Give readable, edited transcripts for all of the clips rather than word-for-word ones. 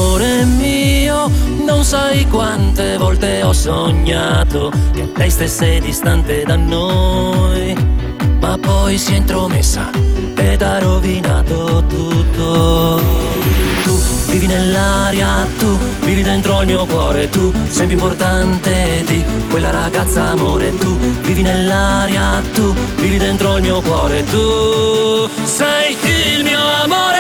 Amore mio, non sai quante volte ho sognato che lei stesse distante da noi, ma poi si è intromessa ed ha rovinato tutto. Tu vivi nell'aria, tu vivi dentro il mio cuore, tu sei più importante di quella ragazza, amore. Tu vivi nell'aria, tu vivi dentro il mio cuore, tu sei il mio amore.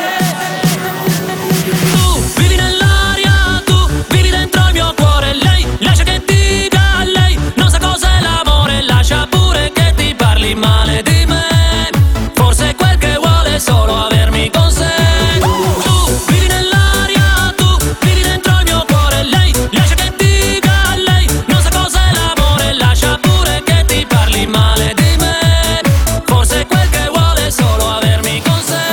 Male di me, forse quel che vuole è solo avermi con sé. Tu vivi nell'aria, tu vivi dentro il mio cuore. Lei lascia che dica, lei non sa cos'è l'amore. Lascia pure che ti parli male di me, forse quel che vuole è solo avermi con sé.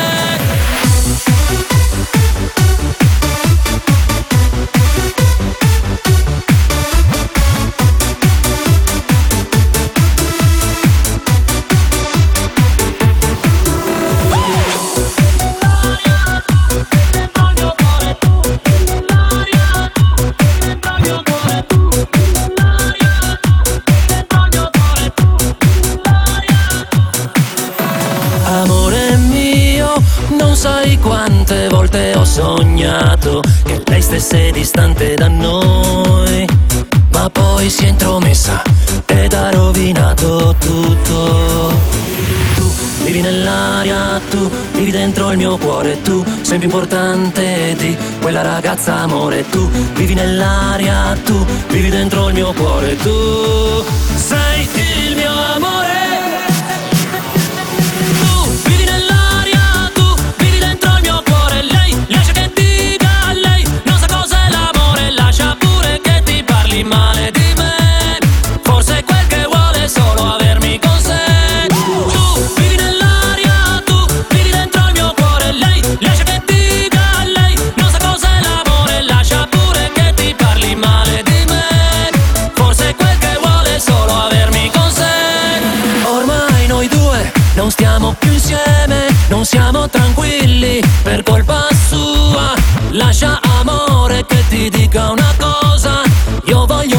Amore mio, non sai quante volte ho sognato che lei stesse distante da noi, ma poi si è intromessa ed ha rovinato tutto. Tu vivi nell'aria, tu vivi dentro il mio cuore, tu sei più importante di quella ragazza, amore. Tu vivi nell'aria, tu vivi dentro il mio cuore, tu sei il mio amore. Male di me, forse quel che vuole è solo avermi con sé. Tu vivi nell'aria, tu vivi dentro il mio cuore. Lei lascia che dica, lei non sa cos'è l'amore. Lascia pure che ti parli male di me, forse quel che vuole è solo avermi con sé. Ormai noi due non stiamo più insieme, non siamo tranquilli per colpa sua. Lascia, amore, che ti dica una cosa, io voglio